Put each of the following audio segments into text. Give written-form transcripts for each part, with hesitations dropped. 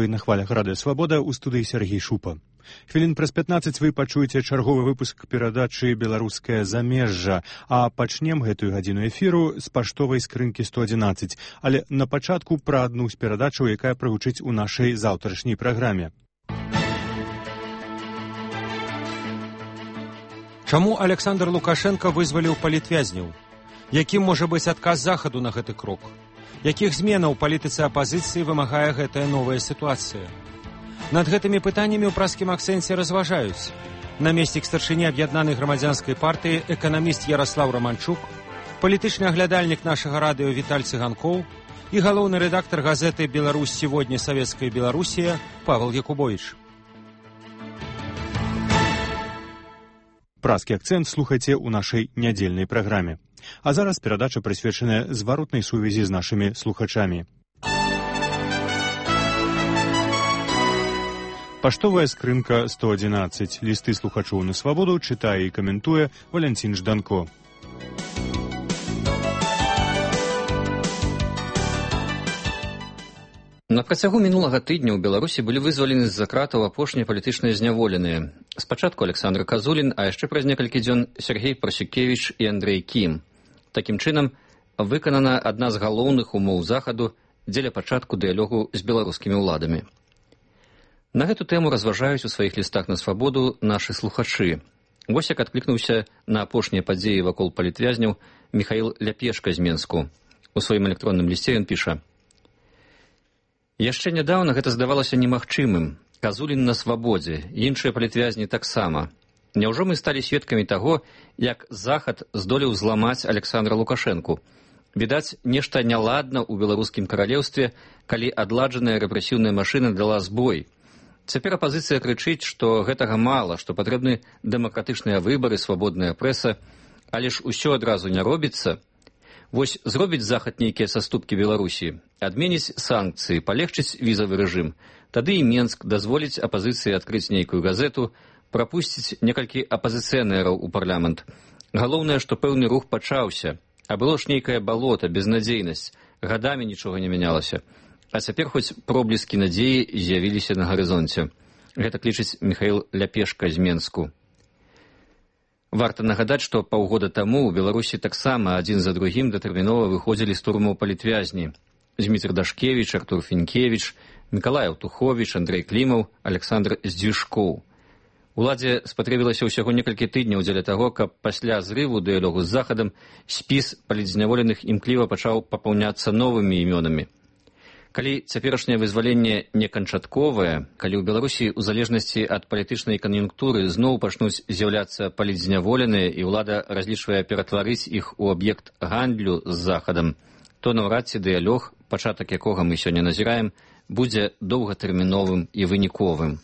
вы на хвалях Радыё Свабода, у студыі Сергей Шупа. Хвілін праз 15 вы пачуеце чарговы выпуск перадачы «Беларускае замежжа», а пачнем гэтую гадзіну эфіру з паштовай скрынкі 111, але на пачатку пра адну з перадачаў, якая прагучыць у нашай заўтрашняй праграме. Чаму Александр Лукашенко вызваліў палітвязняў? Якім можа быць адказ захаду на гэты крок? Якіх зменаў у палітыцы апазіцыі вымагае гэтая новая сітуацыя? Над гэтымі пытаннямі ў праскім акцэнце разважаюць намеснік старшыні аб'яднанай грамадзянскай партыі эканаміст Ярослав Романчук, палітычны аглядальнік нашага радыё Віталь Цыганкоў і галоўны рэдактар газеты «Беларусь сегодня. Советская Белоруссия» Павел Якубович. Праскі акцэнт слухайце ў нашай нядзельнай праграме. А зараз перадача прысвечаная зваротнай сувязі з нашымі слухачамі. Паштовая скрынка 111. Лісты слухачоў на свабоду чытае і каментуе Валянцін Жданко. На працягу мінулага тыдня ў Беларусі былі вызвалены з-за кратаў апошнія палітычныя зняволеныя. Спачатку Александр Казулін, а яшчэ праз некалькі дзён Сергей Прасюкевіч і Андрэй Кім. Такім чынам, выканана адна з галоўных умоў захаду дзеля пачатку дыялогу з беларускімі ўладамі. На гэту тэму разважаюць у сваіх лістах на свабоду нашы слухачы. Вось як адклікнуўся на апошнія падзеі вакол палітвязняў Міхаіл Ляпешка з Менску. У сваім электронным лісце ён піша: «Яшчэ нядаўна гэта здавалася немагчымым. Казулін на свабодзе, іншыя палітвязні таксама. Няўжо мы сталі сведкамі таго, як захад здолеў зламаць Александра Лукашэнку? Відаць, нешта няладна ў беларускім каралеўстве, калі адладжаная рэпрэсіўная машына дала збой. Цяпер апазіцыя крычыць, што гэтага мала, што патрэбны дэмакратычныя выбары, свабодная прэса, але ж усё адразу не робіцца. Вось зробіць захад нейкія саступкі Беларусі, адменіць санкцыі, палегчыць візавы рэжым. Тады і Менск дазволіць апазіцыі адкрыць нейкую газету, прапусціць некалькі апазіцыянераў у парламент. Галоўнае, што пэўны рух пачаўся, а было ж нейкае балота, безнадзейнасць, гадамі нічога не мянялася. А цяпер хоць пробліскі надзеі з'явіліся на гарызонце». Гэта клічыць Міхаіл Ляпешка з Менску. Варта нагадаць, што паўгода таму ў Беларусі таксама адзін за другім датэрмінова выходзілі з турмаў палітвязні. Зміцер Дашкевіч, Артур Фінкевіч, Мікалай Аўтуховіч, Андрэй Клімаў, Александр Здзішкоў. Уладзе спатрэбілася ўсяго некалькі тыдняў дзеля таго, каб пасля зрыву дыялогу з захадам спіс палітзняволеных імкліва пачаў папаўняцца новымі імёнамі. Калі цяперашняе вызваленне не канчатковае, калі ў Беларусі ў залежнасці ад палітычнай кан'юнктуры зноў пачнуць з'яўляцца палітзняволеныя і ўлада разлічвае ператварыць іх у аб'ект гандлю з захадам, то наўрад ці дыялог, пачатак якога мы сёння назіраем, будзе доўгатэрміновым і выніковым.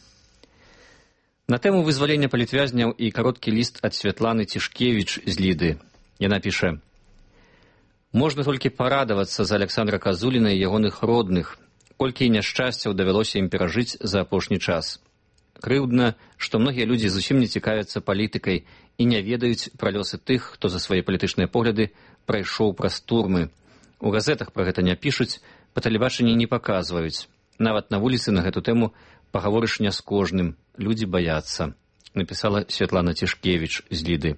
На тэму вызвалення палітвязняў і кароткі ліст ад Святланы Цішкевіч з Ліды. Яна піша: «Можна толькі парадавацца за Александра Казуліна і ягоных родных, колькі няшчасцяў давялося ім перажыць за апошні час. Крыўдна, што многія людзі зусім не цікавяцца палітыкай і не ведаюць пра лёсы тых, хто за свае палітычныя погляды прайшоў праз турмы. У газетах пра гэта не пішуць, па тэлебачанні не паказваюць. Нават на вуліцы на гэту тэму пагаворыш не з кожным, людзі баяцца», напісала Святлана Цішкевіч з Ліды.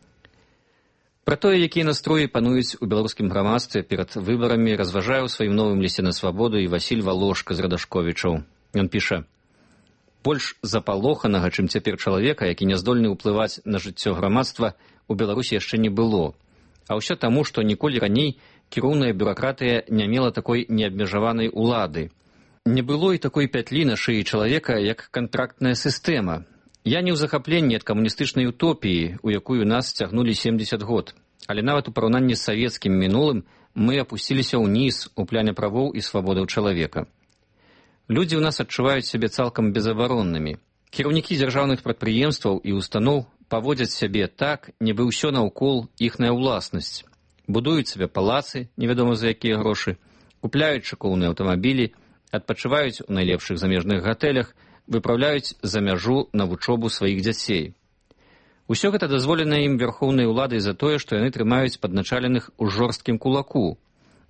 Пра тое, якія настроі пануюць у беларускім грамадстве перад выбарамі, разважае ў сваім новым лісце на свабоду і Васіль Валошка з Радашковічаў. Ён піша: «Больш запалоханага, чым цяпер чалавека, які не здольны ўплываць на жыццё грамадства, у Беларусі яшчэ не было. А ўсё таму, што ніколі раней кіроўная бюракратыя не мела такой неабмежаванай улады. Не было і такой пятлі на шыі чалавека, як кантрактная сістэма. Я не ў захапленні ад камуністычнай утопіі, у якую нас цягнулі 70 год, але нават у параўнанні з савецкім мінулым мы апусціліся ўніз у пляне правоў і свабодаў чалавека. Людзі ў нас адчуваюць сябе цалкам безабароннымі. Кіраўнікі дзяржаўных прадпрыемстваў і устаноў паводзяць сябе так, нібы ўсё наўкол іхная ўласнасць. Будуюць сабе палацы, невядома за якія грошы, купляюць шыкоўныя аўтамабілі, адпачываюць у найлепшых замежных гатэлях, выпраўляюць за мяжу на вучобу сваіх дзяцей. Усё гэта дазволена ім верхоўнай уладай за тое, што яны трымаюць падначаленых у жорсткім кулаку.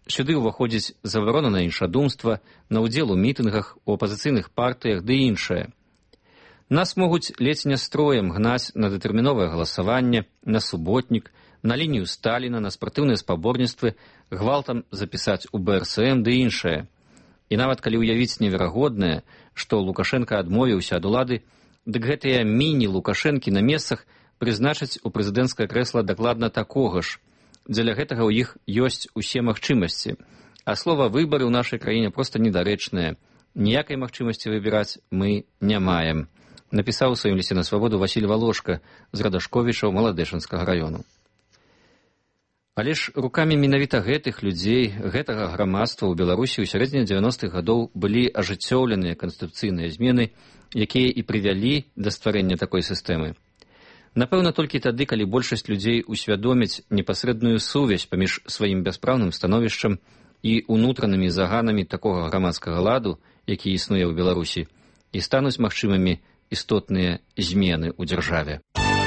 Сюды ўваходзіць забарона на іншадумства, на ўдзел у мітынгах, у апазіцыйных партыях ды іншае. Нас могуць ледзь не строем гнаць на дэтэрміновае галасаванне, на суботнік, на лінію Сталіна, на спартыўныя спаборніцтвы, гвалтам запісаць у БРСМ ды іншае. І нават калі ўявіць неверагоднае, што Лукашенка адмовіўся ад улады, дык гэтыя міні-лукашэнкі на месцах прызначаць у прэзідэнцкае крэсла дакладна такога ж. Дзеля гэтага ў іх ёсць усе магчымасці. А слова «выбары» ў нашай краіне проста недарэчнае. Ніякай магчымасці выбіраць мы не маем. Напісаў у сваім лісце на свабоду Васіль Валошка з Радашковічаў Маладэшанскага раёну. Але ж рукамі менавіта гэтых людзей, гэтага грамадства ў Беларусі ў сярэдзіне 90-х гадоў былі ажыццёўленыя канстытуцыйныя змены, якія і прывялі да стварэння такой сістэмы. Напэўна, толькі тады, калі большасць людзей усвядоміць непасрэдную сувязь паміж сваім бяспраўным становішчам і ўнутранымі заганамі такога грамадскага ладу, які існуе ў Беларусі, і стануць магчымымі істотныя змены ў дзяржаве.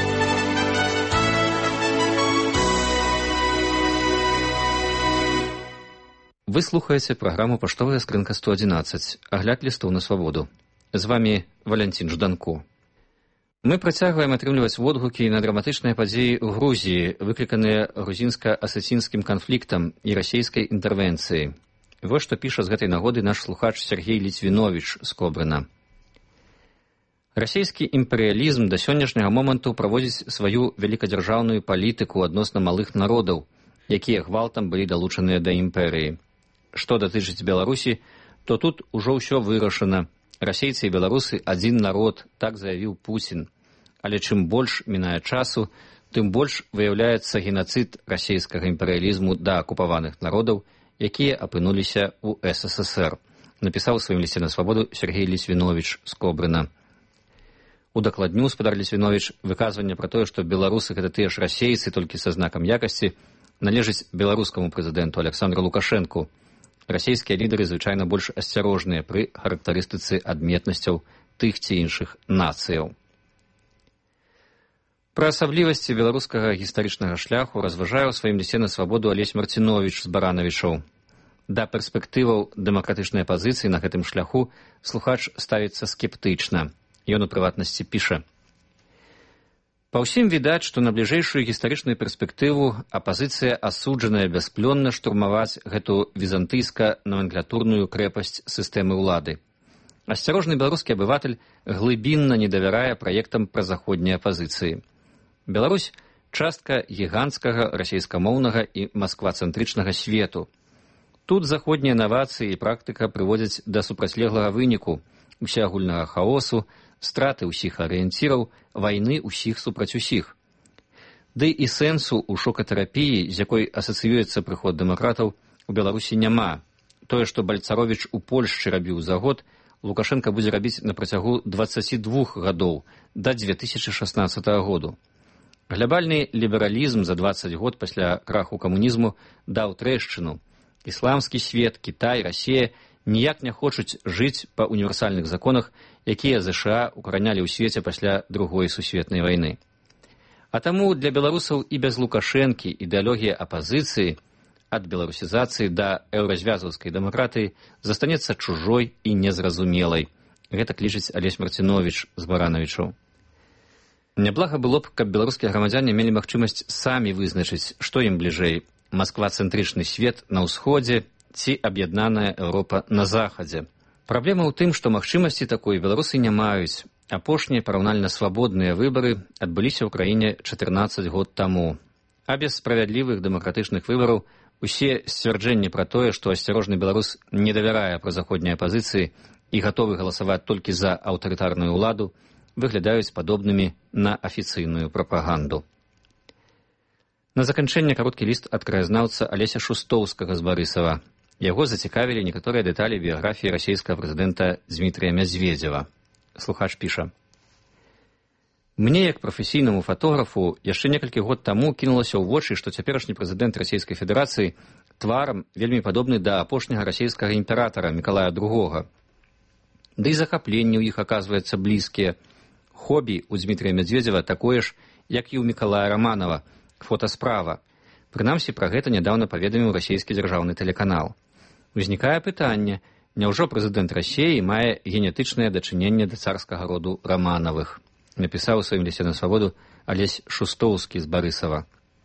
Вы слухаеце праграму «Паштовая скрынка 111», агляд лістоў на свабоду. З вамі Валянцін Жданко. Мы працягваем атрымліваць водгукі на драматычныя падзеі ў Грузіі, выкліканыя грузінска-асацінскім канфліктам і расійскай інтэрвенцыяй. Вось што піша з гэтай нагоды наш слухач Сергей Ліцвіновіч з Кобрына. Расійскі імперыялізм да сённяшняга моманту праводзіць сваю вялікадзяржаўную палітыку адносна малых народаў, якія гвалтам былі далучаныя да імперыі. Што датычыць Беларусі, то тут ужо ўсё вырашана. Расейцы і беларусы адзін народ, так заявіў Пуцін. Але чым больш мінае часу, тым больш выяўляецца генацыд расійскага імперыялізму да акупаваных народаў, якія апынуліся ў СССР. Напісаў у сваім лісце на свабоду Сергей Ліцвіновіч з Кобрына. Удакладню спадар Ліцвіновіч выказванне пра тое, што беларусы гэта тыя ж расейцы, толькі са знакам якасці, належыць беларускаму прэзідэнту Александру Лукашэнку. Расійскія лідары звычайна больш асцярожныя пры характарыстыцы адметнасцяў тых ці іншых нацыяў. Пра асаблівасці беларускага гістарычнага шляху разважае ў сваім лісце на свабоду Алесь Марціновіч з Баранавічаў. Да перспектываў дэмакратычнай пазіцыі на гэтым шляху слухач ставіцца скептычна. Ён у прыватнасці піша: «Па ўсім відаць, што на бліжэйшую гістарычную перспектыву апазіцыя асуджаная бясплённа штурмаваць гэту візантыйска-номенклатурную крэпасць сістэмы ўлады. Асцярожны беларускі абыватель глыбінна не давярае праектам пра заходняй апазіцыі. Беларусь – частка гіганцкага расейскамоўнага і масквацэнтрычнага свету. Тут заходнія навацыі і практыка прыводзяць да супрацьлеглага выніку, усеагульнага хаосу, страты ўсіх арыенціраў, вайны ўсіх супраць усіх. Ды і сэнсу ў шокатэрапіі, з якой асацыюецца прыход дэмакратаў, у Беларусі няма. Тое, што Бальцаровіч у Польшчы рабіў за год, Лукашенка будзе рабіць на працягу 22 гадоў, да 2016 году. Глябальны лібералізм за 20 год пасля краху камунізму даў трэшчыну. Ісламскі свет, Кітай, Расія ніяк не хочуць жыць па універсальных законах, якія ЗША укаранялі ў свеце пасля Другой сусветнай вайны. А таму для беларусаў і без Лукашэнкі ідэалогія апазіцыі ад беларусізацыі да еўразвязаўскай дэмакратыі застанецца чужой і незразумелай. Гэта лічыць Алесь Марціновіч з Баранавічаў. Няблага было б, каб беларускія грамадзяне мелі магчымасць самі вызначыць, што ім бліжэй – масква-цэнтрычны свет на ўсходзе ці аб'яднаная Еўропа на захадзе. Праблема ў тым, што магчымасці такой беларусы не маюць. Апошнія параўнальна свабодныя выбары адбыліся ў краіне 14 год таму. А без справядлівых дэмакратычных выбараў усе сцвярджэнні пра тое, што асцярожны беларус не давярае празаходняй апазіцыі і гатовы галасаваць толькі за аўтарытарную ўладу, выглядаюць падобнымі на афіцыйную прапаганду. На заканчэнне кароткі ліст ад краязнаўца Алеся Шустоўскага з Барысава. Яго зацікавілі некаторыя дэталі біяграфіі расійскага прэзідэнта Дзмітрыя Мязведзева. Слухач піша: «Мне, як прафесійнаму фатографу, яшчэ некалькі год таму кінулася ў вочы, што цяперашні прэзідэнт Расійскай Федэрацыі тварам вельмі падобны да апошняга расійскага імператара Мікалая II. Ды і захапленні ў іх, аказваецца, блізкія. Хобі ў Дзмітрыя Мязведзева такое ж, як і ў Мікалая Раманова, фотасправа. Прынамсі, пра гэта нядаўна паведаміў расійскі дзяржаўны тэлеканал. Узнікае пытанне, няўжо прэзідэнт Расіі мае генетычнае дачыненне да царскага роду Раманавых, напісаў у сваім лісце на свабоду Алесь Шустоўскі з Барысава.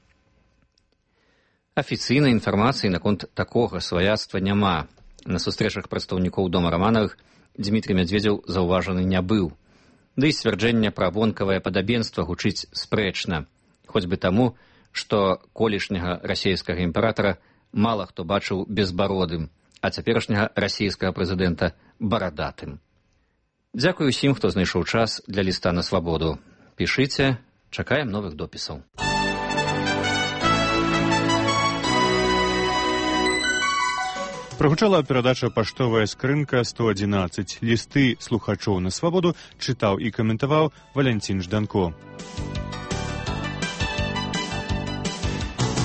Афіцыйнай інфармацыі наконт такога сваяцтва няма. На сустрэчах прадстаўнікоў дома Раманавых Дмітрий Медведзеў заўважаны не быў. Ды і сцвярджэнне пра вонкавае падабенства гучыць спрэчна, хоць бы таму, што колішняга расійскага імператара мала хто бачыў безбародым, а цяперашняга расійскага прэзідэнта барадатым. Дзякуй усім, хто знайшоў час для ліста на свабоду. Пішыце, чакаем новых допісаў. Прагучала перадача «Паштовая скрынка 111». Лісты слухачоў на свабоду чытаў і каментаваў Валянцін Жданко.